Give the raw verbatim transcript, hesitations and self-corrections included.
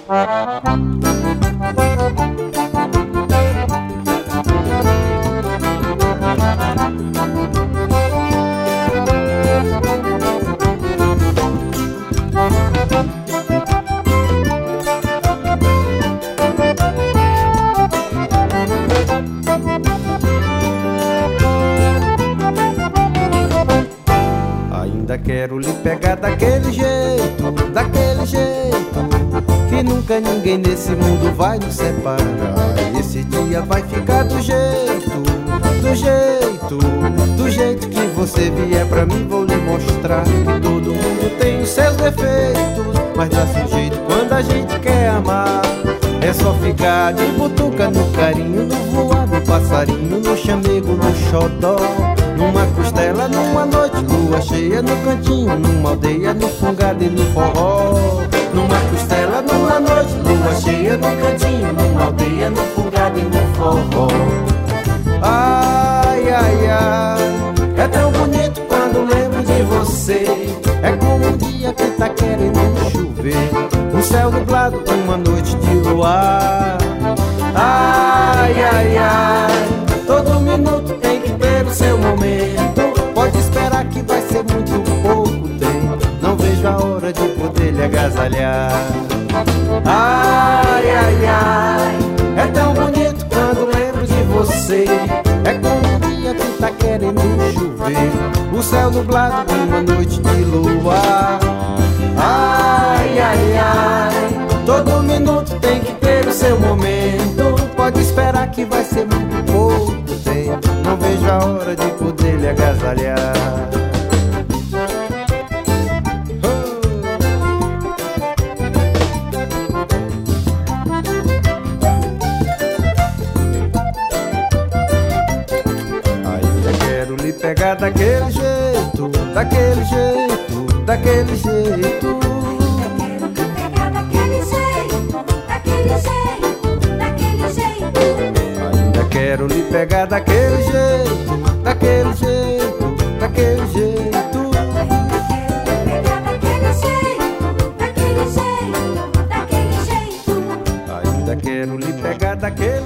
Ainda quero lhe pegar daquele jeito, daquele jeito, que nunca ninguém nesse mundo vai nos separar. Esse dia vai ficar do jeito, do jeito, do jeito que você vier pra mim. Vou lhe mostrar que todo mundo tem os seus defeitos, mas dá-se um jeito quando a gente quer amar. É só ficar de butuca no carinho, no voar do passarinho, no chamego, no xodó, numa costela, numa noite, lua cheia, no cantinho, numa aldeia, no fungado e no forró. Numa costela, numa noite, lua cheia, no cantinho, numa aldeia, no fungado e no forró. Ai, ai, ai, é tão bonito quando lembro de você. É como um dia que tá querendo chover, um céu nublado, uma noite de luar. Ai, ai, ai, todo minuto tem que ter o seu momento. Pode esperar que vai ser muito pouco tempo. Não vejo a hora de poder lhe agasalhar. Ai, ai, ai, é tão bonito quando lembro de você. É como um dia que tá querendo chover, o céu nublado, uma noite de luar. Ai, ai, ai, todo minuto tem que ter o seu momento. Pode esperar que vai ser muito pouco tempo. Não vejo a hora de poder lhe agasalhar. Ainda quero lhe pegar daquele jeito, daquele jeito, daquele jeito. Quero lhe pegar daquele jeito, daquele jeito, daquele jeito. Ainda quero lhe pegar daquele